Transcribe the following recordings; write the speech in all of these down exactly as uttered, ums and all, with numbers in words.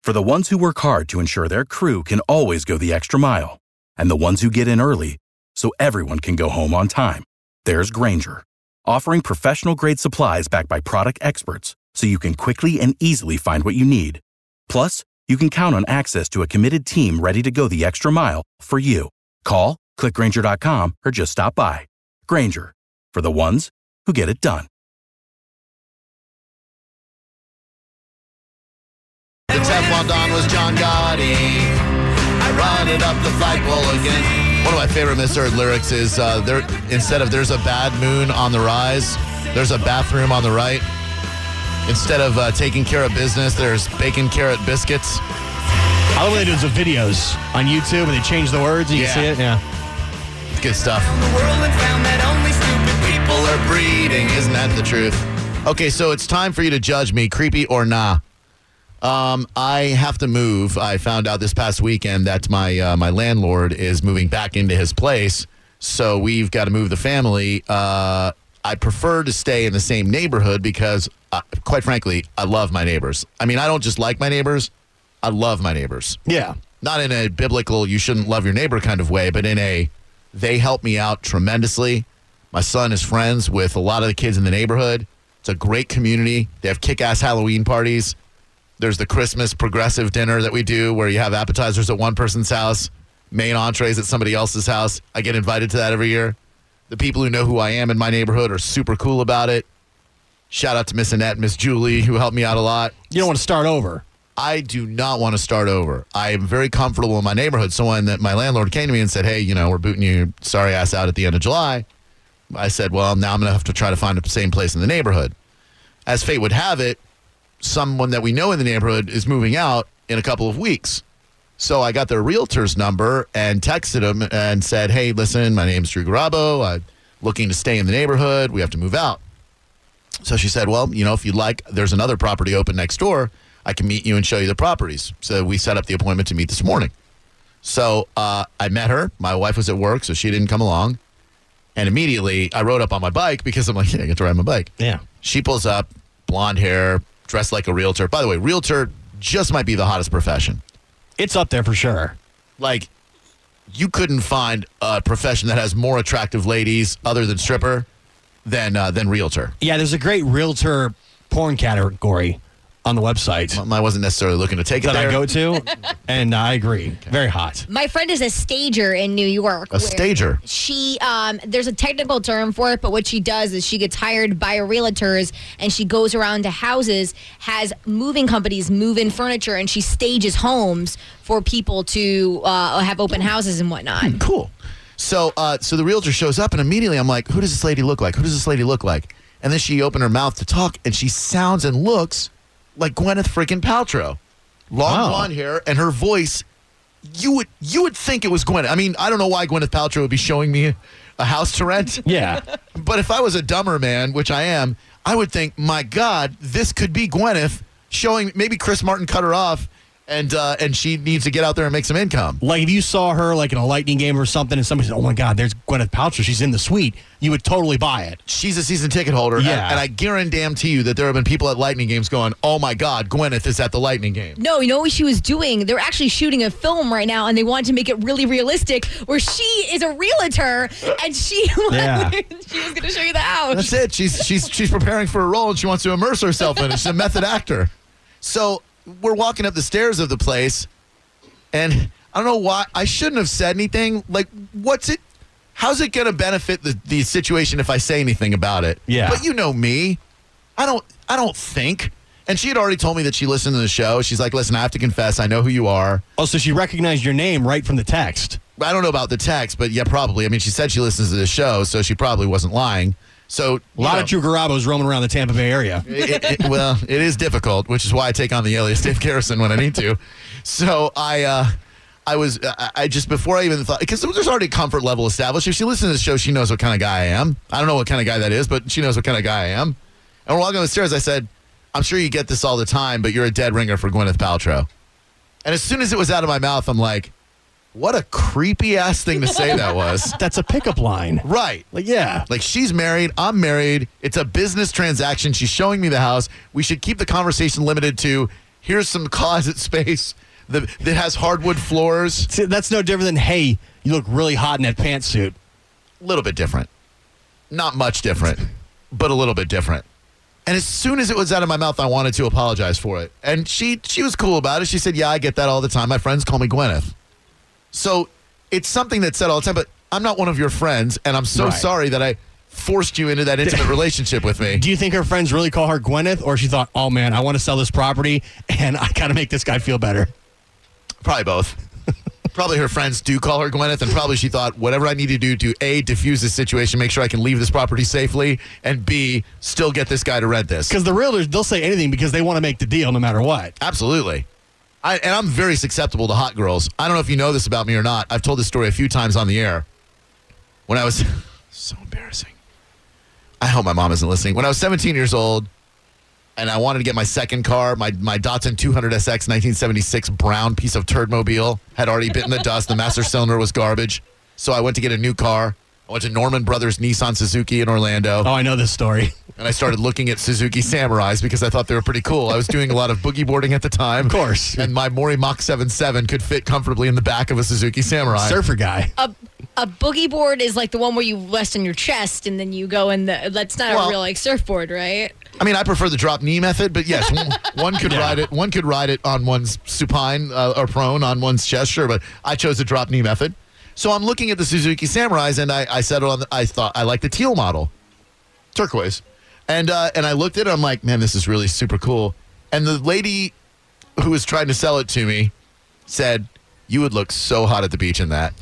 For the ones who work hard to ensure their crew can always go the extra mile, and the ones who get in early so everyone can go home on time, there's Grainger, offering professional-grade supplies backed by product experts so you can quickly and easily find what you need. Plus, you can count on access to a committed team ready to go the extra mile for you. Call, click Grainger dot com, or just stop by. Grainger, for the ones who get it done. The Teflon Don was John Gotti. I run it up the flagpole again. One of my favorite misheard lyrics is uh, there. Instead of "There's a bad moon on the rise," there's a bathroom on the right. Instead of uh, taking care of business, there's bacon carrot biscuits. I love when they do some videos on YouTube and they change the words and you Yeah. can see it. Yeah. Good stuff. The world and found that only stupid people are breeding. Isn't that the truth? Okay, so it's time for you to judge me, creepy or nah. Um, I have to move. I found out this past weekend that my uh, my landlord is moving back into his place, so we've got to move the family. Uh, I prefer to stay in the same neighborhood because, uh, quite frankly, I love my neighbors. I mean, I don't just like my neighbors. I love my neighbors. Yeah. Not in a biblical, you shouldn't love your neighbor kind of way, but in a, they help me out tremendously. My son is friends with a lot of the kids in the neighborhood. It's a great community. They have kick-ass Halloween parties. There's the Christmas progressive dinner that we do where you have appetizers at one person's house, main entrees at somebody else's house. I get invited to that every year. The people who know who I am in my neighborhood are super cool about it. Shout out to Miss Annette and Miss Julie, who helped me out a lot. You don't want to start over. I do not want to start over. I am very comfortable in my neighborhood. So when that my landlord came to me and said, hey, you know, we're booting you sorry ass out at the end of July, I said, well, now I'm going to have to try to find the same place in the neighborhood. As fate would have it, someone that we know in the neighborhood is moving out in a couple of weeks. So I got their realtor's number and texted him and said, hey, listen, my name's Drew Garabo. I'm looking to stay in the neighborhood. We have to move out. So she said, well, you know, if you'd like, there's another property open next door. I can meet you and show you the properties. So we set up the appointment to meet this morning. So uh, I met her. My wife was at work, so she didn't come along. And immediately I rode up on my bike because I'm like, yeah, I get to ride my bike. Yeah. She pulls up, blonde hair, dressed like a realtor. By the way, realtor just might be the hottest profession. It's up there for sure. Like, you couldn't find a profession that has more attractive ladies other than stripper than uh, than realtor. Yeah, there's a great realtor porn category on the website. I wasn't necessarily looking to take it that there. I go to, and I agree. Okay. Very hot. My friend is a stager in New York. A stager? She, um, there's a technical term for it, but what she does is she gets hired by realtors and she goes around to houses, has moving companies move in furniture, and she stages homes for people to uh, have open houses and whatnot. Hmm, cool. So, uh, so the realtor shows up, and immediately I'm like, who does this lady look like? Who does this lady look like? And then she opened her mouth to talk, and she sounds and looks like Gwyneth freaking Paltrow. Long wow. blonde hair, and her voice, you would you would think it was Gwyneth. I mean, I don't know why Gwyneth Paltrow would be showing me a house to rent. Yeah. But if I was a dumber man, which I am, I would think, my God, this could be Gwyneth showing, maybe Chris Martin cut her off, and uh, and she needs to get out there and make some income. Like if you saw her like in a Lightning game or something and somebody said, oh my God, there's Gwyneth Paltrow, she's in the suite, you would totally buy it. She's a season ticket holder. Yeah. And, and I guarantee you that there have been people at Lightning games going, oh my God, Gwyneth is at the Lightning game. No, you know what she was doing? They're actually shooting a film right now, and they wanted to make it really realistic, where she is a realtor, and she, Yeah. she was going to show you the house. That's it. She's she's she's preparing for a role, and she wants to immerse herself in it. She's a method actor. So we're walking up the stairs of the place, and I don't know why. I shouldn't have said anything. Like, what's it? How's it going to benefit the, the situation if I say anything about it? Yeah. But you know me. I don't I don't think. And she had already told me that she listened to the show. She's like, listen, I have to confess, I know who you are. Oh, so she recognized your name right from the text. I don't know about the text, but yeah, probably. I mean, she said she listens to the show, so she probably wasn't lying. So A lot know, of Drew Garabos roaming around the Tampa Bay area. it, it, well, it is difficult, which is why I take on the alias Dave Garrison when I need to. So I, uh, I was, I, I just before I even thought, because there's already a comfort level established. If she listens to the show, she knows what kind of guy I am. I don't know what kind of guy that is, but she knows what kind of guy I am. And we're walking up the stairs. I said, "I'm sure you get this all the time, but you're a dead ringer for Gwyneth Paltrow." And as soon as it was out of my mouth, I'm like, what a creepy ass thing to say that was. That's a pickup line. Right. Like, yeah. Like, she's married, I'm married, it's a business transaction, she's showing me the house. We should keep the conversation limited to, Here's some closet space that, that has hardwood floors. See, that's no different than, hey, you look really hot in that pantsuit. A little bit different. Not much different, but a little bit different. And as soon as it was out of my mouth, I wanted to apologize for it. And she she was cool about it. She said, yeah, I get that all the time. My friends call me Gwyneth. So it's something that's said all the time, but I'm not one of your friends, and I'm so Right. sorry that I forced you into that intimate relationship with me. Do you think her friends really call her Gwyneth, or she thought, oh, man, I want to sell this property, and I got to make this guy feel better? Probably both. Probably her friends do call her Gwyneth, and probably she thought, whatever I need to do to, A, diffuse this situation, make sure I can leave this property safely, and B, still get this guy to rent this. Because the realtors, they'll say anything because they want to make the deal no matter what. Absolutely. I, and I'm very susceptible to hot girls. I don't know if you know this about me or not. I've told this story a few times on the air. When I was... so embarrassing. I hope my mom isn't listening. When I was seventeen years old, and I wanted to get my second car, my, my Datsun two hundred S X nineteen seventy-six brown piece of turdmobile had already bitten the dust. The master cylinder was garbage. So I went to get a new car. I went to Norman Brothers Nissan Suzuki in Orlando. Oh, I know this story. And I started looking at Suzuki Samurais because I thought they were pretty cool. I was doing a lot of boogie boarding at the time. Of course. And my Mori Mach seventy-seven could fit comfortably in the back of a Suzuki Samurai. Surfer guy. A, a boogie board is like the one where you rest on your chest and then you go in the. That's not Well- a real like surfboard, right? I mean, I prefer the drop knee method, but yes, one, one could Yeah. ride it. One could ride it on one's supine uh, or prone on one's chest, sure. But I chose the drop knee method. So I'm looking at the Suzuki Samurais, and I, I settled on. The, I thought I like the teal model, turquoise, and uh, and I looked at it. I'm like, man, this is really super cool. And the lady who was trying to sell it to me said, "You would look so hot at the beach in that."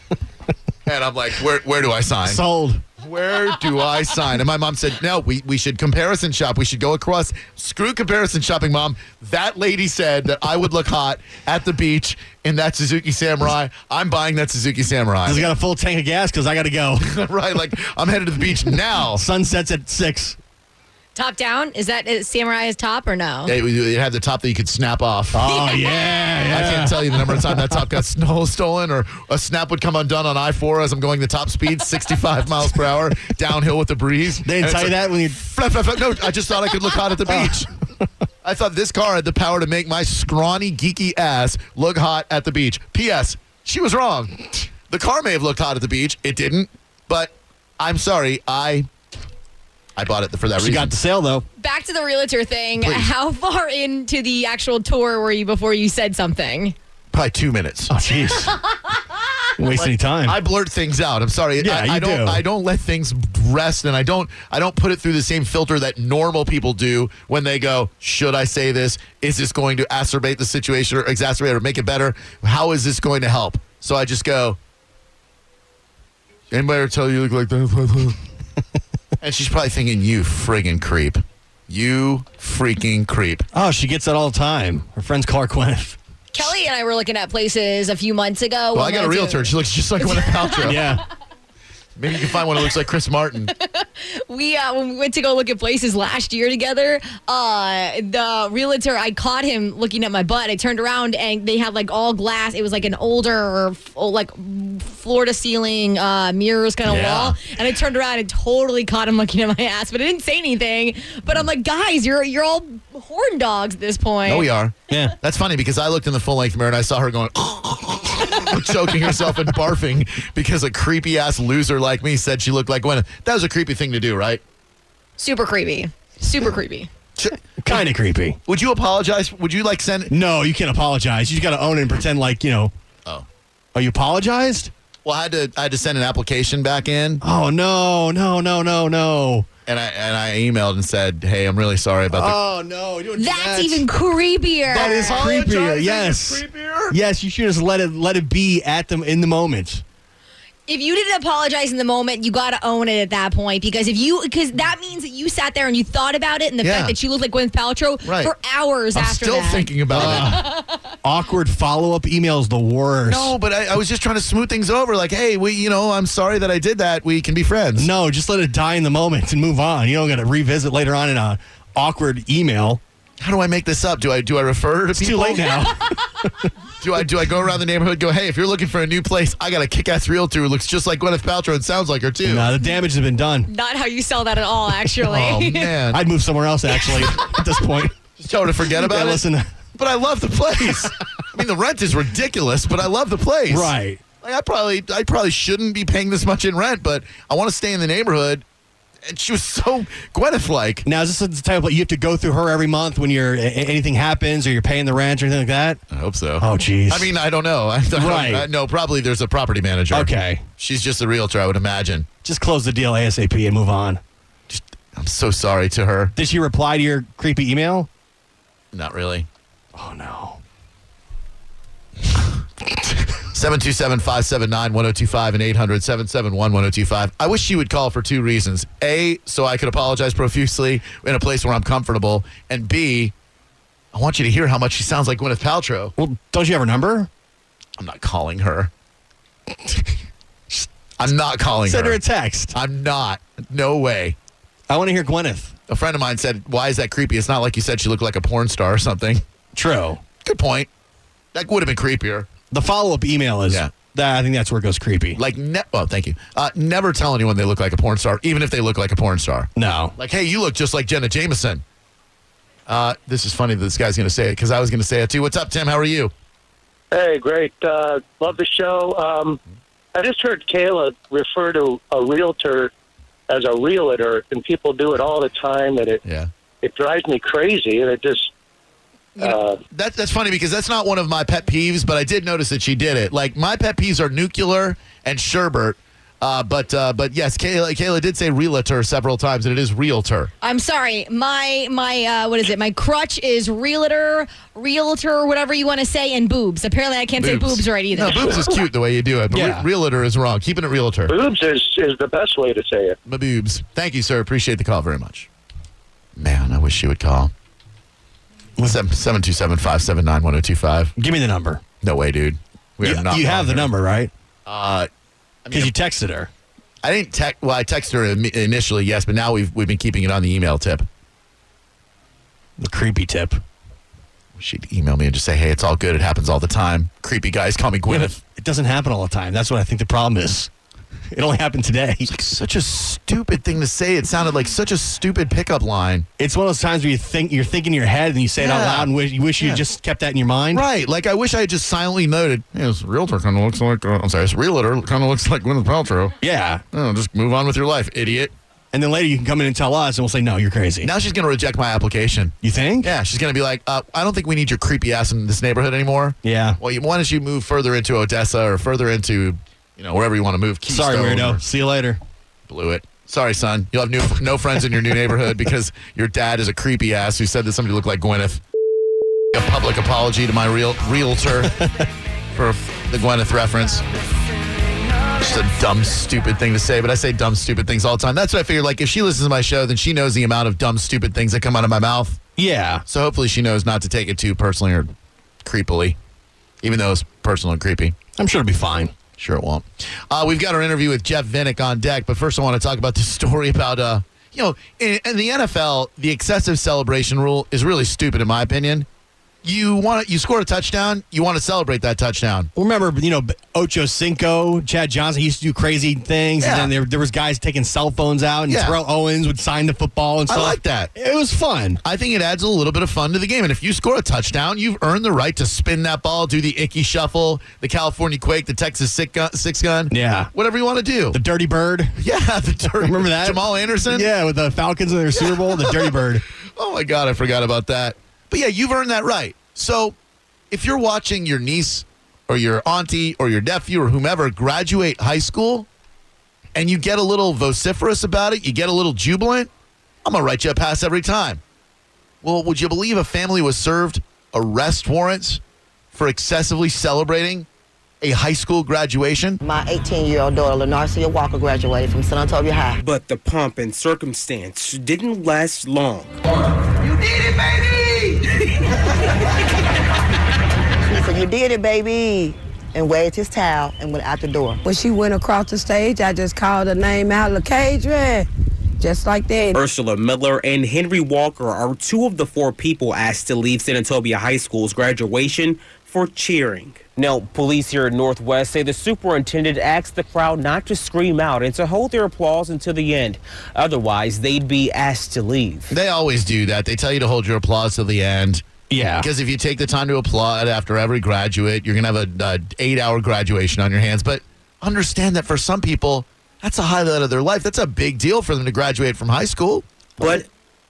And I'm like, where where do I sign? Sold. Where do I sign? And my mom said, no, we, we should comparison shop. We should go across. Screw comparison shopping, Mom. That lady said that I would look hot at the beach in that Suzuki Samurai. I'm buying that Suzuki Samurai. Has it got a full tank of gas? Because I got to go. Right, like I'm headed to the beach now. Sun sets at six. Top down? Is that is Samurai's top or no? It, it had the top that you could snap off. Oh, yeah, I yeah. can't tell you the number of times that top got snow stolen or a snap would come undone on I four as I'm going the top speed, sixty-five miles per hour, downhill with the breeze. They didn't And tell you it's that when you... like, flap, flap, flap. No, I just thought I could look hot at the beach. I thought this car had the power to make my scrawny, geeky ass look hot at the beach. P S. She was wrong. The car may have looked hot at the beach. It didn't. But I'm sorry. I I bought it for that She reason. got the sale, though. Back to the realtor thing. Please. How far into the actual tour were you before you said something? Probably two minutes. Oh, jeez. Don't waste any time. I blurt things out. I'm sorry. Yeah, I, you I don't. do. I don't let things rest, and I don't. I don't put it through the same filter that normal people do when they go, "Should I say this? Is this going to exacerbate the situation or exacerbate or make it better? How is this going to help?" So I just go. Anybody ever tell you you look like that? And she's probably thinking, "You friggin' creep. You freaking creep." oh, she gets that all the time. Her friends call her Gwyneth. Kelly and I were looking at places a few months ago. Well, We I got a went to- realtor. And she looks just like Gwyneth Paltrow. Yeah. Maybe you can find one that looks like Chris Martin. We uh, when we went to go look at places last year together, uh, the realtor, I caught him looking at my butt. I turned around and they had like all glass. It was like an older, or like floor to ceiling uh, mirrors kind of Yeah. wall. And I turned around and totally caught him looking at my ass, but I didn't say anything. But I'm like, guys, you're you're all horn dogs at this point. No, we are. Yeah. That's funny because I looked in the full length mirror and I saw her going, choking herself and barfing because a creepy ass loser like me said she looked like Gwyneth. That was a creepy thing to do, right? Super creepy. Super creepy. Ch- Kind of creepy. Would you apologize? Would you like send? No, you can't apologize. You just got to own it and pretend like, you know. Oh, Oh, you apologized? well, I had to. I had to send an application back in, Oh, no, no, no, no, no. and I and I emailed and said, "Hey, I'm really sorry about the." Oh, no. You don't do That's that. even creepier. That is creepier. Apologizing Yes. is creepier? Yes, you should just let it let it be at them in the moment. If you didn't apologize in the moment, you got to own it at that point because if you because that means that you sat there and you thought about it and the Yeah. fact that you looked like Gwyneth Paltrow Right. for hours I'm after still that. thinking about it. Awkward follow-up emails, the worst. No, but I, I was just trying to smooth things over. Like, hey, we, you know, I'm sorry that I did that. We can be friends. No, just let it die in the moment and move on. You don't got to revisit later on in a awkward email. How do I make this up? Do I do I refer to It's people? too late now. Do I do I go around the neighborhood and go, hey, if you're looking for a new place, I got a kick-ass realtor who looks just like Gwyneth Paltrow and sounds like her too. No, the damage has been done. Not how you sell that at all, actually. Oh man, I'd move somewhere else, actually, at this point. just tell her to forget about Yeah, it. listen, But I love the place. I mean, the rent is ridiculous, but I love the place. Right. Like, I probably, I probably shouldn't be paying this much in rent, but I want to stay in the neighborhood. And she was so Gwyneth-like. Now, is this the type of you have to go through her every month when you're anything happens or you're paying the rent or anything like that? I hope so. Oh, jeez. I mean, I don't know. I, I don't, Right. I, no, probably there's a property manager. Okay. She's just a realtor, I would imagine. Just close the deal ASAP and move on. Just, I'm so sorry to her. Did she reply to your creepy email? Not really. Oh, no. seven two seven, five seven nine, one oh two five and eight hundred, seven seven one, one oh two five. I wish she would call for two reasons. A, so I could apologize profusely in a place where I'm comfortable. And B, I want you to hear how much she sounds like Gwyneth Paltrow. Well, don't you have her number? I'm not calling her. I'm not calling Send her. her a text. I'm not. No way. I want to hear Gwyneth. A friend of mine said, why is that creepy? It's not like you said she looked like a porn star or something. True. Good point. That would have been creepier. The follow-up email is, Yeah. that, I think that's where it goes creepy. Like, ne- well, thank you. Uh, never tell anyone they look like a porn star, even if they look like a porn star. No. Like, hey, you look just like Jenna Jameson. Uh, this is funny that this guy's going to say it because I was going to say it too. What's up, Tim? How are you? Hey, great. Uh, love the show. Um, I just heard Kayla refer to a realtor as a realtor, and people do it all the time, and it Yeah. it drives me crazy, and it just... Uh, That, that's funny because that's not one of my pet peeves, but I did notice that she did it. Like, my pet peeves are nuclear and sherbet. Uh, but uh, but yes, Kayla, Kayla did say realtor several times, and it is realtor. I'm sorry. My my uh, what is it? My crutch is realtor, realtor, whatever you want to say, and boobs. Apparently, I can't say boobs right either. No, boobs is cute the way you do it, but Yeah. re- realtor is wrong. Keeping it realtor. boobs is, is the best way to say it. My boobs. Thank you, sir. Appreciate the call very much. Man, I wish she would call. seven two seven, five seven nine, one oh two five. Give me the number. No way, dude. We You, are not you have the calling her. number, right? Uh, Because you texted her. I didn't text. Well, I texted her im- initially, yes, but now we've we've been keeping it on the email tip. The creepy tip. She'd email me and just say, "Hey, it's all good. It happens all the time. Creepy guys call me Yeah, Gwyneth." but it doesn't happen all the time. That's what I think the problem is. It only happened today. It's like such a stupid thing to say. It sounded like such a stupid pickup line. It's one of those times where you think you're thinking in your head and you say it out Yeah. loud and wish, you wish you Yeah. just kept that in your mind. Right. Like, I wish I had just silently noted, hey, this realtor kind of looks like, uh, I'm sorry, this realtor kind of looks like Gwyneth Paltrow. Yeah. Oh, just move on with your life, idiot. And then later you can come in and tell us and we'll say, no, you're crazy. Now she's going to reject my application. You think? Yeah, she's going to be like, uh, I don't think we need your creepy ass in this neighborhood anymore. Yeah. Well, you, why don't you move further into Odessa or further into, you know, wherever you want to move. Keystone Sorry, weirdo. or- See you later. Blew it. Sorry, son. You'll have new, no friends in your new neighborhood because your dad is a creepy ass who said that somebody looked like Gwyneth. A public apology to my real realtor for the Gwyneth reference. Just a dumb, stupid thing to say, but I say dumb, stupid things all the time. That's what I figured. Like, if she listens to my show, then she knows the amount of dumb, stupid things that come out of my mouth. Yeah. So hopefully she knows not to take it too personally or creepily, even though it's personal and creepy. I'm sure it'll be fine. Sure it won't. Uh, we've got our interview with Jeff Vinnick on deck, but first I want to talk about this story about, uh, you know, in, in the N F L, the excessive celebration rule is really stupid in my opinion. You want to, you score a touchdown, you want to celebrate that touchdown. Remember, you know, Ocho Cinco, Chad Johnson, he used to do crazy things. Yeah. And then there, there was guys taking cell phones out and Yeah. Terrell Owens would sign the football and I stuff. like that. It was fun. I think it adds a little bit of fun to the game. And if you score a touchdown, you've earned the right to spin that ball, do the icky shuffle, the California Quake, the Texas six gun, six gun. Yeah. Whatever you want to do. The Dirty Bird. yeah, the dirty. Remember that? Jamal Anderson? Yeah, with the Falcons in their Super Bowl, the Dirty Bird. Oh, my God, I forgot about that. But, yeah, you've earned that right. So if you're watching your niece or your auntie or your nephew or whomever graduate high school and you get a little vociferous about it, you get a little jubilant, I'm going to write you a pass every time. Well, would you believe a family was served arrest warrants for excessively celebrating a high school graduation? My eighteen-year-old daughter, Lenarcia Walker, graduated from San Antonio High. But the pomp and circumstance didn't last long. You did it, baby! She said, you did it, baby, and waved his towel and went out the door. When she went across the stage, I just called her name out, LaCadra, just like that. Ursula Miller and Henry Walker are two of the four people asked to leave San Antonio High School's graduation for cheering. Now, police here in Northwest say the superintendent asked the crowd not to scream out and to hold their applause until the end. Otherwise, they'd be asked to leave. They always do that. They tell you to hold your applause till the end. Yeah. Because if you take the time to applaud after every graduate, you're going to have a, a eight-hour graduation on your hands. But understand that for some people, that's a highlight of their life. That's a big deal for them to graduate from high school. But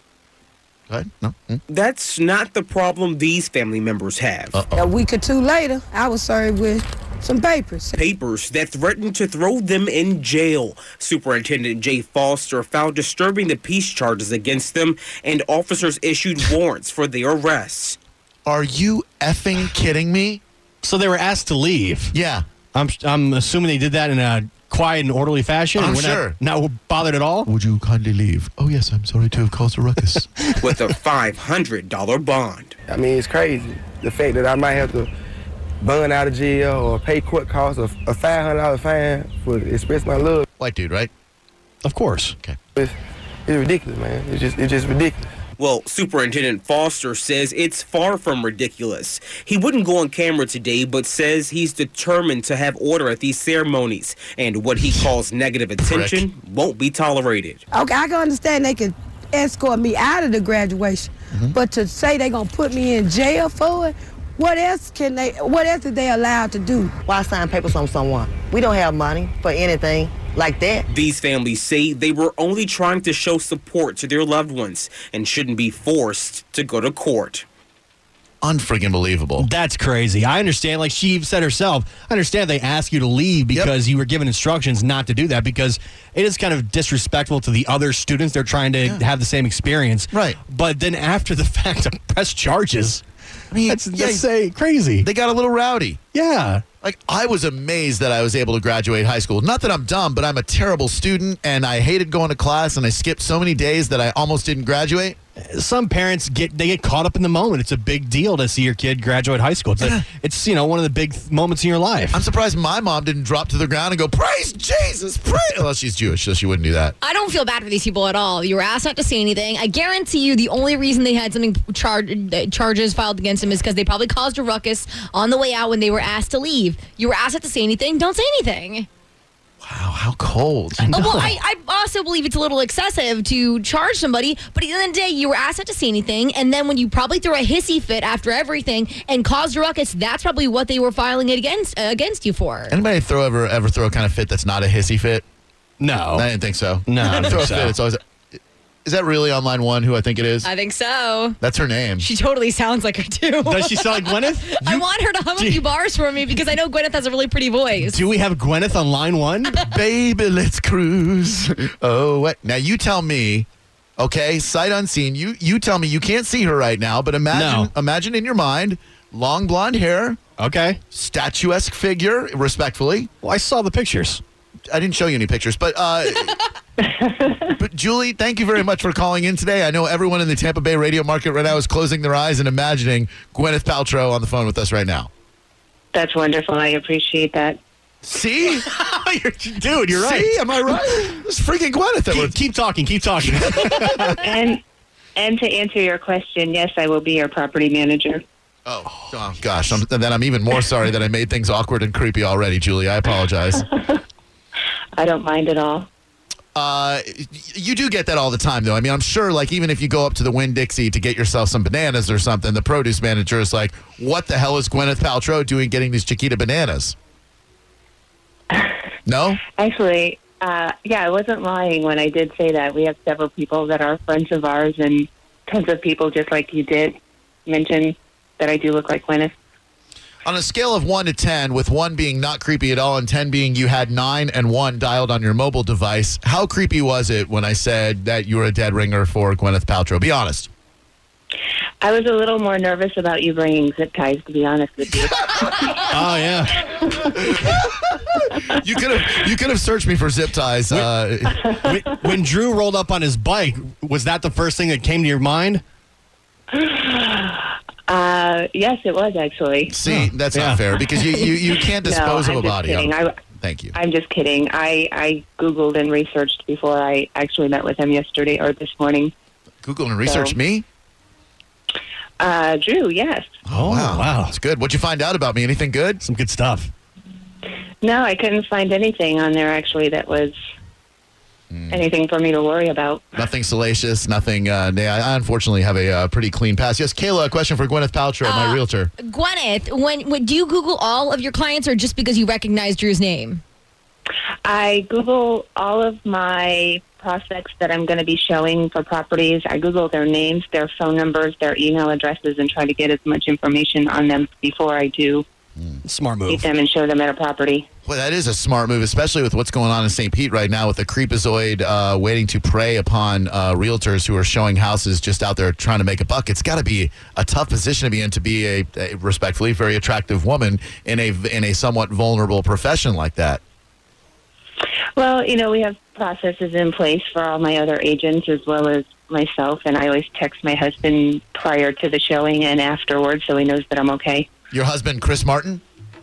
Go ahead. No. Hmm? that's not the problem these family members have. Uh-oh. A week or two later, I was served with some papers. Papers that threatened to throw them in jail. Superintendent Jay Foster found disturbing the peace charges against them, and officers issued warrants for their arrests. Are you effing kidding me? So they were asked to leave. Yeah. I'm I'm assuming they did that in a quiet and orderly fashion. I'm and we're sure. Not, not bothered at all. Would you kindly leave? Oh, yes, I'm sorry to have caused a ruckus. With a five hundred dollars bond. I mean, it's crazy. The fact that I might have to bun out of jail or pay court costs of a five hundred dollars fine for express my love. White dude, right? Of course. Okay. It's, it's ridiculous, man. It's just, it's just ridiculous. Well, Superintendent Foster says it's far from ridiculous. He wouldn't go on camera today, but says he's determined to have order at these ceremonies, and what he calls negative attention Frick. won't be tolerated. Okay, I can understand they could escort me out of the graduation, Mm-hmm. but to say they're going to put me in jail for it, what else can they, what else are they allowed to do? Why sign papers on someone? We don't have money for anything like that. These families say they were only trying to show support to their loved ones and shouldn't be forced to go to court. Unfreaking believable. That's crazy. I understand, like she said herself, I understand they asked you to leave because yep. you were given instructions not to do that, because it is kind of disrespectful to the other students. They're trying to yeah. have the same experience. Right. But then after the fact to press charges, I mean, that's, yeah, that's say crazy. They got a little rowdy. Yeah. Like, I was amazed that I was able to graduate high school. Not that I'm dumb, but I'm a terrible student, and I hated going to class, and I skipped so many days that I almost didn't graduate. Some parents get they get caught up in the moment. It's a big deal to see your kid graduate high school. It's, a, it's you know one of the big th- moments in your life. I'm surprised my mom didn't drop to the ground and go, "Praise Jesus, praise." Well, she's Jewish, so she wouldn't do that. I don't feel bad for these people at all. You were asked not to say anything. I guarantee you, the only reason they had something char- charges filed against them is because they probably caused a ruckus on the way out when they were asked to leave. You were asked not to say anything. Don't say anything. Wow, how cold. I oh, well, I, I also believe it's a little excessive to charge somebody, but at the end of the day, you were asked not to say anything, and then when you probably threw a hissy fit after everything and caused a ruckus, that's probably what they were filing it against uh, against you for. Anybody throw ever ever throw a kind of fit that's not a hissy fit? No. I didn't think so. No, I don't throw think a so. fit. It's always. Is that really on line one who I think it is? I think so. That's her name. She totally sounds like her, too. Does she sound like Gwyneth? I You- want her to hum a Do- few bars for me because I know Gwyneth has a really pretty voice. Do we have Gwyneth on line one? Baby, let's cruise. Oh, what? Now you tell me, okay, sight unseen. You you tell me you can't see her right now, but imagine No. imagine in your mind, long blonde hair, Okay. statuesque figure, respectfully. Well, I saw the pictures. I didn't show you any pictures, but uh, but Julie, thank you very much for calling in today. I know everyone in the Tampa Bay radio market right now is closing their eyes and imagining Gwyneth Paltrow on the phone with us right now. That's wonderful. I appreciate that. See? You're- Dude, you're right. See? Am I right? It's freaking Gwyneth. That Keep, was- keep talking. Keep talking. And and to answer your question, yes, I will be your property manager. Oh, oh gosh. I'm, then I'm even more sorry that I made things awkward and creepy already, Julie. I apologize. I don't mind at all. Uh, you do get that all the time, though. I mean, I'm sure, like, even if you go up to the Winn-Dixie to get yourself some bananas or something, the produce manager is like, what the hell is Gwyneth Paltrow doing getting these Chiquita bananas? No? Actually, uh, yeah, I wasn't lying when I did say that. We have several people that are friends of ours, and tons of people, just like you did, mention that I do look like Gwyneth. On a scale of one to ten, with one being not creepy at all and ten being you had nine and one dialed on your mobile device, how creepy was it when I said that you were a dead ringer for Gwyneth Paltrow? Be honest. I was a little more nervous about you bringing zip ties, to be honest with you. Oh, yeah. You could have you could have searched me for zip ties. Uh, when, when Drew rolled up on his bike, was that the first thing that came to your mind? Uh, yes, it was actually. see, that's Yeah. not fair because you, you, you can't dispose no, of I'm a just body. kidding. I'm- I, Thank you. I'm just kidding. I, I Googled and researched before I actually met with him yesterday or this morning. Google and research So- me? Uh, Drew, yes. Oh, wow. That's good. What'd you find out about me? Anything good? Some good stuff. No, I couldn't find anything on there actually that was anything for me to worry about. Nothing salacious, nothing. Uh, I unfortunately have a uh, pretty clean past. Yes, Kayla, a question for Gwyneth Paltrow, uh, my realtor. Gwyneth, when, when do you Google all of your clients, or just because you recognize Drew's name? I Google all of my prospects that I'm going to be showing for properties. I Google their names, their phone numbers, their email addresses, and try to get as much information on them before I do Smart move. meet them and show them at a property. Well, that is a smart move, especially with what's going on in Saint Pete right now with the creepazoid uh, waiting to prey upon uh, realtors who are showing houses just out there trying to make a buck. It's got to be a tough position to be in to be a, a respectfully very attractive woman in a in a somewhat vulnerable profession like that. Well, you know, we have processes in place for all my other agents as well as myself, and I always text my husband prior to the showing and afterwards so he knows that I'm okay. Your husband, Chris Martin?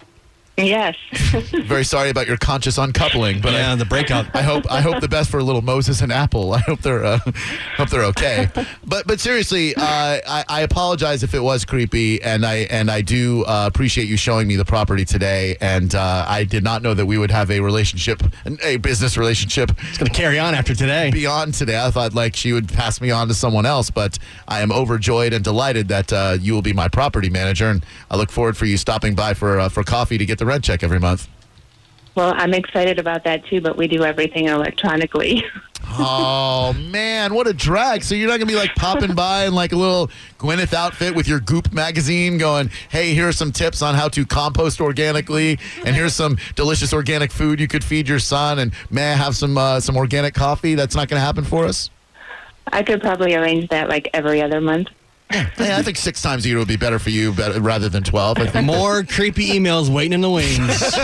Yes. Very sorry about your conscious uncoupling, but yeah, I, the breakup. I hope I hope the best for little Moses and Apple. I hope they're uh, hope they're okay. But but seriously, uh, I, I apologize if it was creepy, and I and I do uh, appreciate you showing me the property today. And uh, I did not know that we would have a relationship, a business relationship. It's going to carry on after today. Beyond today, I thought like she would pass me on to someone else, but I am overjoyed and delighted that uh, you will be my property manager, and I look forward for you stopping by for uh, for coffee to get the rent check every month. Well, I'm excited about that too, but we do everything electronically. Oh, man, what a drag. So you're not going to be like popping by in like a little Gwyneth outfit with your Goop magazine going, hey, here are some tips on how to compost organically, and here's some delicious organic food you could feed your son, and may I have some, uh, some organic coffee? That's not going to happen for us? I could probably arrange that like every other month. Yeah, I think six times a year would be better for you better, rather than twelve. I think. More creepy emails waiting in the wings.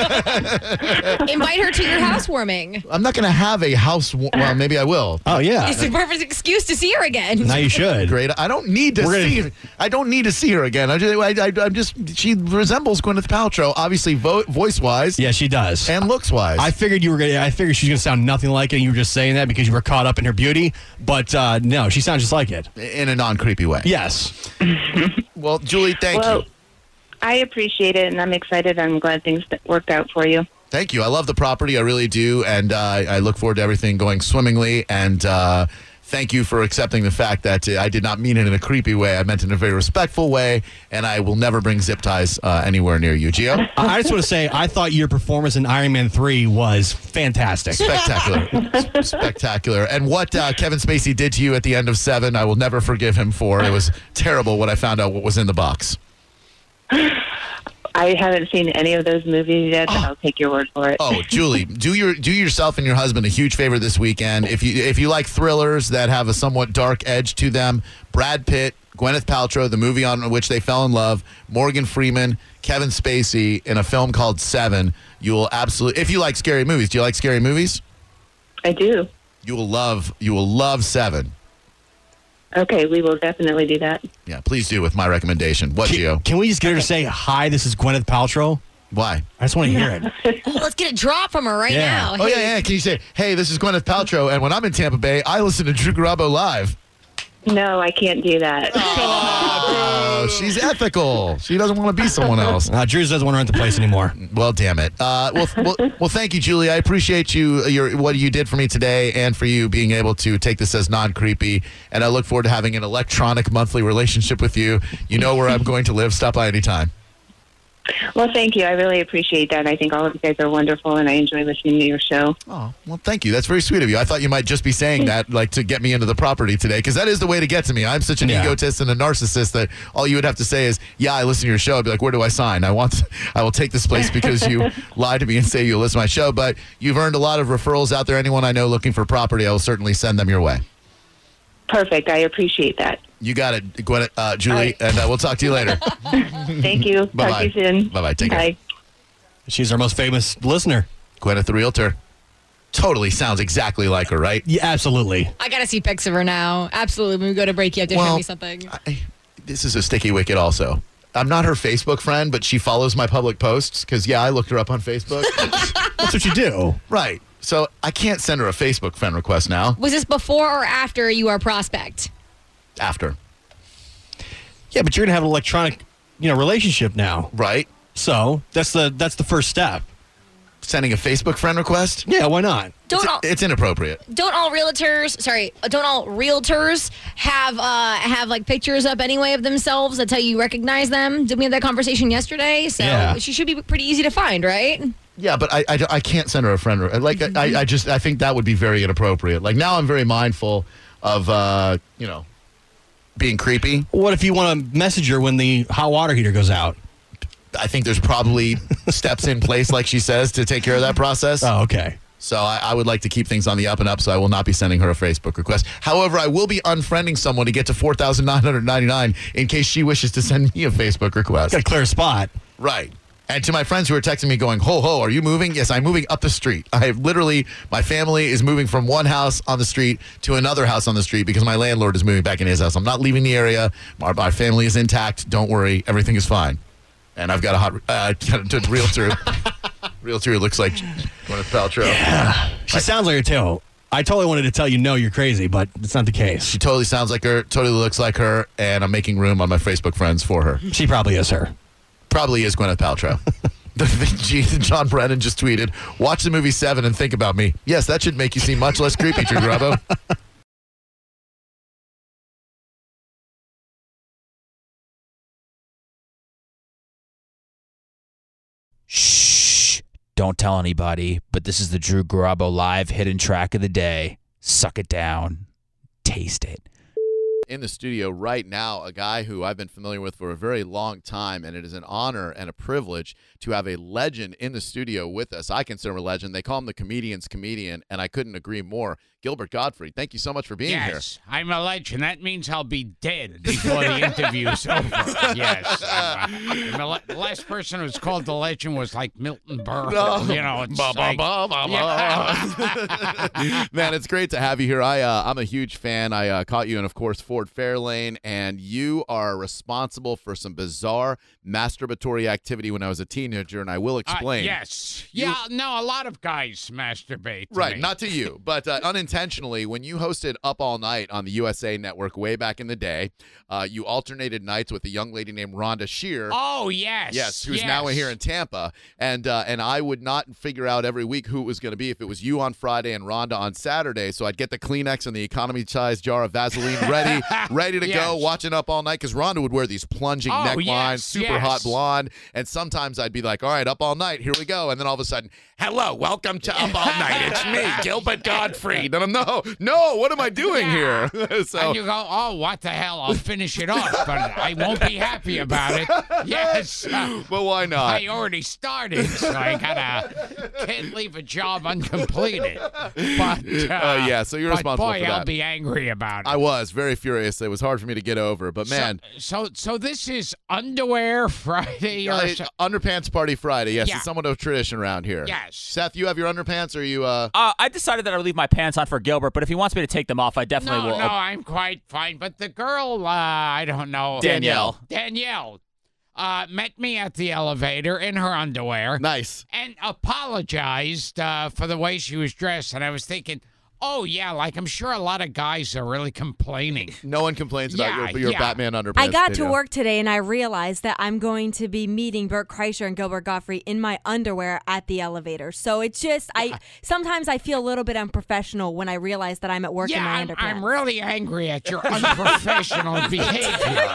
Invite her to your housewarming. I'm not going to have a house. Well, maybe I will. Oh yeah, It's the perfect excuse to see her again. now you should. Great. I don't need to We're gonna- see. I don't need to see her again. I just, I, I, I'm just. She resembles Gwyneth Paltrow, obviously vo- voice wise. Yeah, she does. And looks wise. I figured you were gonna. I figured she's gonna sound nothing like it. And you were just saying that because you were caught up in her beauty. But uh, no, she sounds just like it. In a non creepy way. Yes. Well, Julie, thank well, you. I appreciate it, and I'm excited. I'm glad things worked out for you. Thank you. I love the property. I really do. And uh, I look forward to everything going swimmingly. And uh, thank you for accepting the fact that uh, I did not mean it in a creepy way. I meant it in a very respectful way. And I will never bring zip ties uh, anywhere near you. Gio? I just want to say, I thought your performance in Iron Man three was fantastic. Spectacular. Spectacular. And what uh, Kevin Spacey did to you at the end of Seven, I will never forgive him for. It was terrible when I found out what was in the box. I haven't seen any of those movies yet, but I'll take your word for it. Oh, Julie, do your do yourself and your husband a huge favor this weekend. If you if you like thrillers that have a somewhat dark edge to them, Brad Pitt, Gwyneth Paltrow, the movie on which they fell in love, Morgan Freeman, Kevin Spacey in a film called Seven. You will absolutely, if you like scary movies, do you like scary movies? I do. You will love you will love Seven. Okay, we will definitely do that. Yeah, please do with my recommendation. What, Gio? Can, can we just get her to say, hi, this is Gwyneth Paltrow? Why? I just want to hear it. Oh, let's get a drop from her right Yeah. now. Oh, Hey, yeah, yeah. Can you say, hey, this is Gwyneth Paltrow, and when I'm in Tampa Bay, I listen to Drew Garabo live. No, I can't do that. Oh, she's ethical. She doesn't want to be someone else. Uh, Drew doesn't want to rent the place anymore. Well, damn it. Uh, well, well, well, thank you, Julie. I appreciate you, your what you did for me today, and for you being able to take this as non-creepy. And I look forward to having an electronic monthly relationship with you. You know where I'm going to live. Stop by anytime. Well, thank you. I really appreciate that. I think all of you guys are wonderful, and I enjoy listening to your show. Oh, well, thank you. That's very sweet of you. I thought you might just be saying that, like, to get me into the property today, because that is the way to get to me. I'm such an Yeah. egotist and a narcissist that all you would have to say is, yeah, I listen to your show. I'd be like, where do I sign? I want, I will take this place because you lied to me and say you listen to my show. But you've earned a lot of referrals out there. Anyone I know looking for property, I will certainly send them your way. Perfect. I appreciate that. You got it, Gwyneth, uh, Julie, All right. and uh, we'll talk to you later. Thank you. Talk Bye-bye. to you soon. Bye-bye. Take care. Bye. She's our most famous listener. Gwyneth, the realtor. Totally sounds exactly like her, right? Yeah, absolutely. I gotta see pics of her now. Absolutely. When we go to break, you have to show Well, me something. I, this is a sticky wicket also. I'm not her Facebook friend, but she follows my public posts because, yeah, I looked her up on Facebook. That's what you do. Right. So I can't send her a Facebook friend request now. Was this before or after you are a prospect? After. Yeah, but you're gonna have an electronic, you know, relationship now. Right. So that's the that's the first step. sending a Facebook friend request? Yeah, why not? Don't It's, all, it's inappropriate. don't all realtors, sorry, don't all realtors have uh, have like pictures up anyway of themselves? That's how you recognize them. Did we have that conversation yesterday? So Yeah. she should be pretty easy to find, right? Yeah, but I, I, I can't send her a friend. re- Like, I, I just, I think that would be very inappropriate. Like, now I'm very mindful of, uh, you know, being creepy. What if you want to message her when the hot water heater goes out? I think there's probably steps in place, like she says, to take care of that process. Oh, okay. So I, I would like to keep things on the up and up, so I will not be sending her a Facebook request. However, I will be unfriending someone to get to four thousand nine hundred ninety-nine in case she wishes to send me a Facebook request. Got a clear spot. Right. And to my friends who are texting me going, ho, ho, are you moving? Yes, I'm moving up the street. I have literally, my family is moving from one house on the street to another house on the street because my landlord is moving back in his house. I'm not leaving the area. Our, our family is intact. Don't worry. Everything is fine. And I've got a hot uh, got a realtor. Realtor who looks like Gwyneth Paltrow. Yeah. She Like- sounds like her, too. I totally wanted to tell you, no, you're crazy, but it's not the case. She totally sounds like her, totally looks like her, and I'm making room on my Facebook friends for her. She probably is her. Probably is Gwyneth Paltrow. The G- John Brennan just tweeted, watch the movie Seven and think about me. Yes, that should make you seem much less creepy, Drew Garabo. Shh. Don't tell anybody, but this is the Drew Garabo live hidden track of the day. Suck it down. Taste it. In the studio right now, a guy who I've been familiar with for a very long time, and it is an honor and a privilege to have a legend in the studio with us. I consider him a legend. They call him the comedian's comedian, and I couldn't agree more. Gilbert Gottfried, thank you so much for being here. Yes, I'm a legend. That means I'll be dead before the interview's over. Yes. I'm, uh, the le- the last person who was called the legend was like Milton Berle. No. You know, it's Ba, ba, like, ba, ba, ba. Yeah. Man, it's great to have you here. I, uh, I'm a huge fan. I uh, caught you in, of course, Ford Fairlane, and you are responsible for some bizarre masturbatory activity when I was a teenager, and I will Uh, explain. yes. Yeah, no, a lot of guys masturbate. to Right, me. not to you, but uh, unintentionally, when you hosted Up All Night on the U S A Network way back in the day, uh, you alternated nights with a young lady named Rhonda Shear. Oh, yes. Yes, who's yes. now here in Tampa, and uh, and I would not figure out every week who it was going to be if it was you on Friday and Rhonda on Saturday. So I'd get the Kleenex and the economy-sized jar of Vaseline ready, ready to Yes. go, watching Up All Night because Rhonda would wear these plunging Oh, necklines, yes, super yes. hot blonde, and sometimes I'd be like, "All right, Up All Night, here we go," and then all of a sudden, "Hello, welcome to Up All Night. It's me, Gilbert Gottfried." And I'm no, no, what am I doing Yeah. here? so And you go, oh, what the hell? I'll finish it off, but I won't be happy about it. Yes. uh, well, why not? I already started, so I gotta can't leave a job uncompleted. But uh, Uh, yeah, so you're but responsible boy, for that. I'll be angry about it. I was very furious. It was hard for me to get over, but man. So, so, so this is underwear Friday or Uh, so- underpants party Friday. Yes, Yeah. it's somewhat of a tradition around here. Yes. Seth, you have your underpants, or you? Uh... Uh, I decided that I would leave my pants on for Gilbert, but if he wants me to take them off, I definitely No, will. no, I'm quite fine. But the girl, uh, I don't know. Danielle. Danielle uh, met me at the elevator in her underwear. Nice. And apologized uh, for the way she was dressed. And I was thinking, oh, yeah, like I'm sure a lot of guys are really complaining. No one complains about Yeah, your, your yeah. Batman underpants. I got to Danielle. work today and I realized that I'm going to be meeting Bert Kreischer and Gilbert Gottfried in my underwear at the elevator. So it's just, I sometimes I feel a little bit unprofessional when I realize that I'm at work yeah, in my I'm, underpants. I'm really angry at your unprofessional behavior.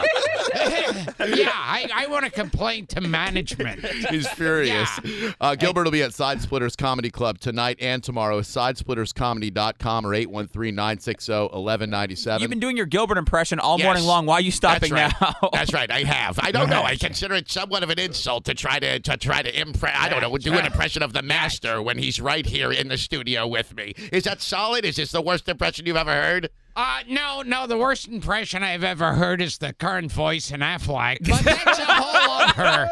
yeah, I, I want to complain to management. He's furious. Uh, Gilbert will be at Side Splitters Comedy Club tonight and tomorrow. side splitters comedy dot com or eight one three, nine six zero, one one nine seven. You've been doing your Gilbert impression all Yes. morning long. Why are you stopping That's right. now? That's right. I have. I don't know. I consider it somewhat of an insult to try to to try to impress. I don't know. Do an impression of the master when he's right here in the studio with me. Is that solid? Is this the worst impression you've ever heard? Uh, no, no, the worst impression I've ever heard is the current voice in Affleck, but that's a whole other.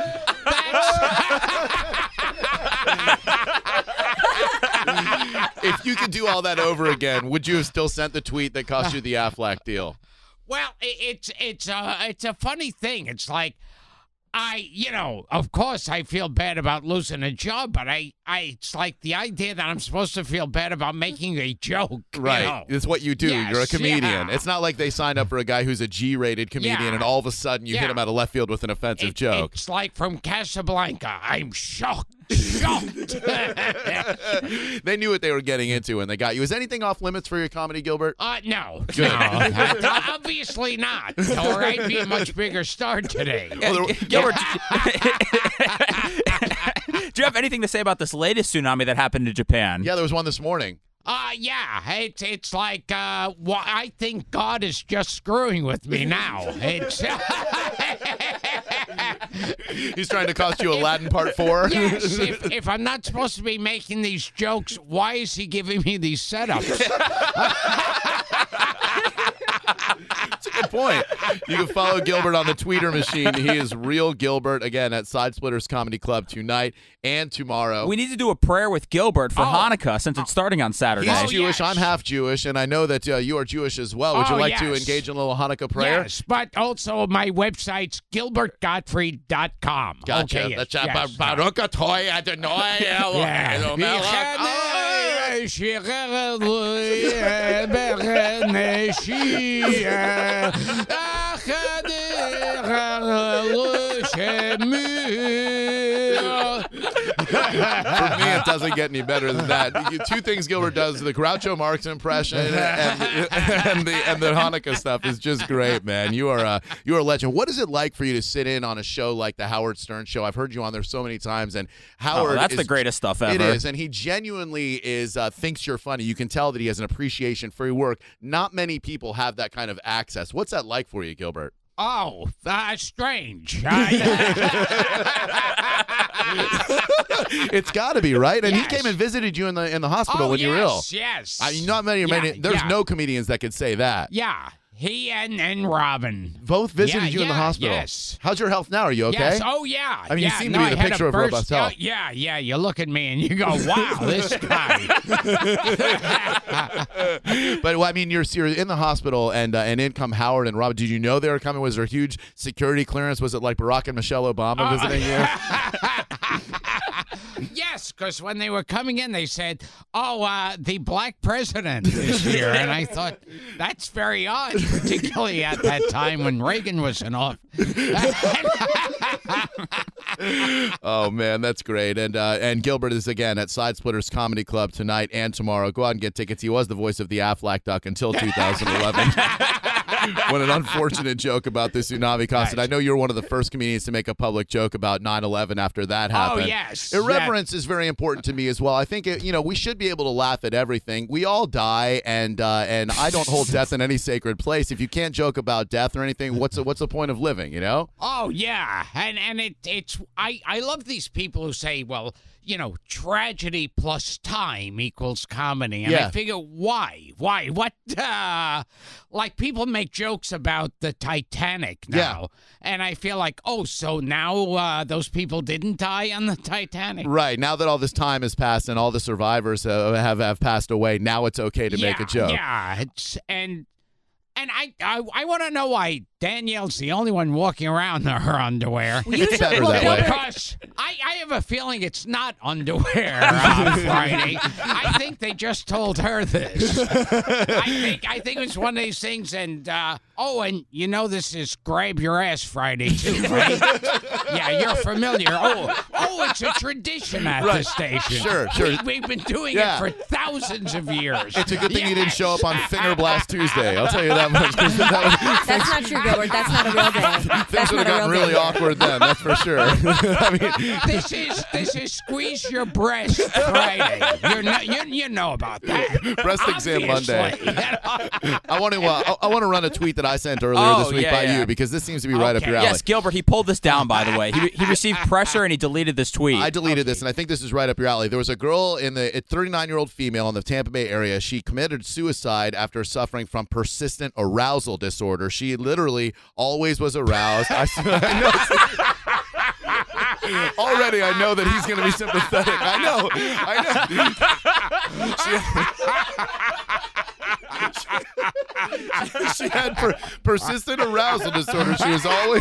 That's... If you could do all that over again, would you have still sent the tweet that cost you the Affleck deal? Well, i- it's it's a it's a funny thing. It's like I, you know, of course I feel bad about losing a job, but I, I it's like the idea that I'm supposed to feel bad about making a joke. Right. You know? It's what you do. Yes, You're a comedian. yeah. It's not like they signed up for a guy who's a G-rated comedian Yeah. and all of a sudden you hit Yeah. him out of left field with an offensive It- joke. It's like from Casablanca. I'm shocked. Shocked. They knew what they were getting into when they got you. Is anything off limits for your comedy, Gilbert? Uh, no. Good. No. Uh, obviously not. Or I'd be a much bigger star today. Uh, Gilbert, do you have anything to say about this latest tsunami that happened in Japan? Yeah, there was one this morning. Uh, yeah, it's it's like uh, wh- I think God is just screwing with me now. It's He's trying to cost you Aladdin Part Four. Yes, if, if I'm not supposed to be making these jokes, why is he giving me these setups? That's a good point. You can follow Gilbert on the Tweeter machine. He is Real Gilbert, again, at Side Splitters Comedy Club tonight and tomorrow. We need to do a prayer with Gilbert for Oh. Hanukkah since it's starting on Saturday. He's Oh, Jewish. yes. I'm half Jewish, and I know that uh, you are Jewish as well. Would you Oh, like to yes. engage in a little Hanukkah prayer? Yes, but also my website's gilbert gottfried dot com. Gotcha. Okay, yes, That's uh, yes. Ba- Baruch Atoy Adonai Eloheinu melech For me, it doesn't get any better than that. You- Two things Gilbert does: the Groucho Marx impression and, and the and the Hanukkah stuff is just great, man. You are a you are a legend. What is it like for you to sit in on a show like the Howard Stern Show? I've heard you on there so many times, and Howard. Oh, that's is, the greatest stuff ever. It is, and he genuinely is uh, thinks you're funny. You can tell that he has an appreciation for your work. Not many people have that kind of access. What's that like for you, Gilbert? Oh, that's strange. It's got to be, right? And Yes. he came and visited you in the in the hospital Oh, when you were ill. yes, yes. I, not many, Yeah, many. There's yeah. no comedians that could say that. Yeah, he and, and Robin. Both visited Yeah, you in the yeah, hospital. yes. How's your health now? Are you okay? Yes. Oh, yeah. I mean, you yeah. seem no, to be the I had picture a of burst- robust health. Oh, yeah, yeah. You look at me and you go, wow, this guy. But well, I mean, you're, you're in the hospital, and uh, and in come Howard and Robin. Did you know they were coming? Was there huge security clearance? Was it like Barack and Michelle Obama Uh, visiting you? Yes, because when they were coming in, they said, oh, uh, the black president is here. And I thought, that's very odd, particularly at that time when Reagan was in office. Oh man, that's great. And uh, and Gilbert is again at Side Splitters Comedy Club tonight and tomorrow. Go out and get tickets. He was the voice of the Aflac Duck until two thousand eleven. When an unfortunate joke about the tsunami costed. I know you're one of the first comedians to make a public joke about nine eleven after that happened. Oh, yes. Irreverence is very important to me as well. I think it, you know we should be able to laugh at everything. We all die, and uh, and I don't hold death in any sacred place. If you can't joke about death or anything, what's the, what's the point of living? You know? Oh, yeah. And and it it's I, I love these people who say, well, you know, tragedy plus time equals comedy. And Yeah. I figure, why? Why? What? Uh, like, people make jokes about the Titanic now. Yeah. And I feel like, oh, so now uh, those people didn't die on the Titanic? Right. Now that all this time has passed and all the survivors uh, have, have passed away, now it's okay to make a Yeah, joke. Yeah. It's, and and I, I, I want to know why Danielle's the only one walking around in her underwear. It's better that way. Because I, I have a feeling it's not underwear on Friday. I think they just told her this. I think I think it's one of these things. And uh, oh, and you know this is Grab Your Ass Friday too, right? Yeah, you're familiar. Oh, oh, it's a tradition at Right. the station. Sure, sure. We, we've been doing Yeah. it for thousands of years. It's a good thing you didn't Yes. show up on Finger Blast Tuesday. I'll tell you that much. 'Cause that was, That's not true, Gilbert. That's not a real day. things That's would have not a gotten real really day. awkward then. That's for sure. I mean, This is this is Squeeze Your Breast Friday. You're not, you you know about that. Breast Exam Monday. Obviously. I want to uh, I- I want to run a tweet that I sent earlier Oh, this week yeah, by yeah. you because this seems to be right up Okay. your alley. Yes, Gilbert, he pulled this down, by the way. He, he received pressure and he deleted this tweet. I deleted this, and I think this is right up your alley. There was a girl in the a thirty-nine-year-old female in the Tampa Bay area. She committed suicide after suffering from persistent arousal disorder. She literally always was aroused. I, I know. Already, I know that he's going to be sympathetic. I know. I know. She, she had per, persistent arousal disorder. She was always.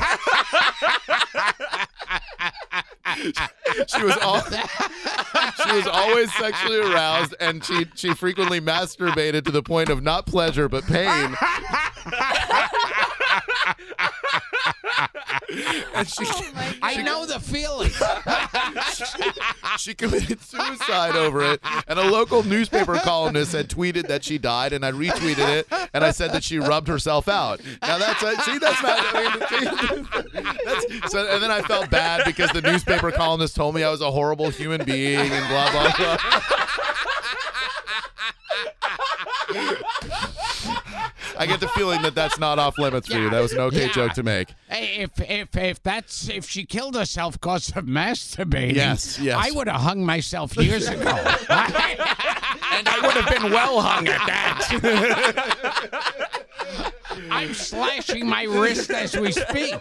She was all, she was always sexually aroused, and she she frequently masturbated to the point of not pleasure but pain. And she, I know the feeling. She committed suicide over it, and a local newspaper columnist had tweeted that she died, and I retweeted it, and I said that she rubbed herself out. Now that's uh, see, that's not. I mean, see, that's, so, and then I felt bad because the newspaper columnist told me I was a horrible human being and blah blah blah. I get the feeling that that's not off limits for Yeah, you. That was an okay yeah. joke to make. Hey, if if if that's if she killed herself because of masturbating, Yes, yes. I would have hung myself years ago, and I would have been well hung at that. I'm slashing my wrist as we speak.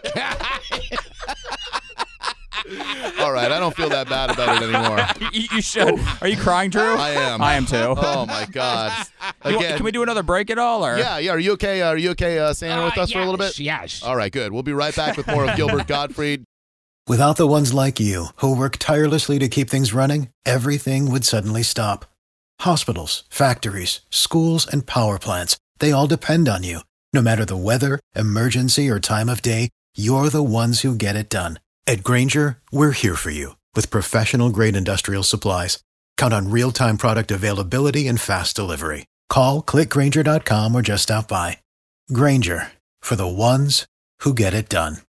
All right, I don't feel that bad about it anymore. you, you should. Are you crying, Drew? I am. I am too. Oh my God! You want- Again, can we do another break at all? Or yeah, yeah. Are you okay? Are you okay, uh, Santa, with Uh, us for a little bit? Yes. All right, good. We'll be right back with more of Gilbert Gottfried. Without the ones like you, who work tirelessly to keep things running, everything would suddenly stop. Hospitals, factories, schools, and power plants, they all depend on you. No matter the weather, emergency, or time of day, you're the ones who get it done. At Grainger, we're here for you with professional-grade industrial supplies. Count on real-time product availability and fast delivery. Call, click Grainger dot com, or just stop by. Grainger, for the ones who get it done.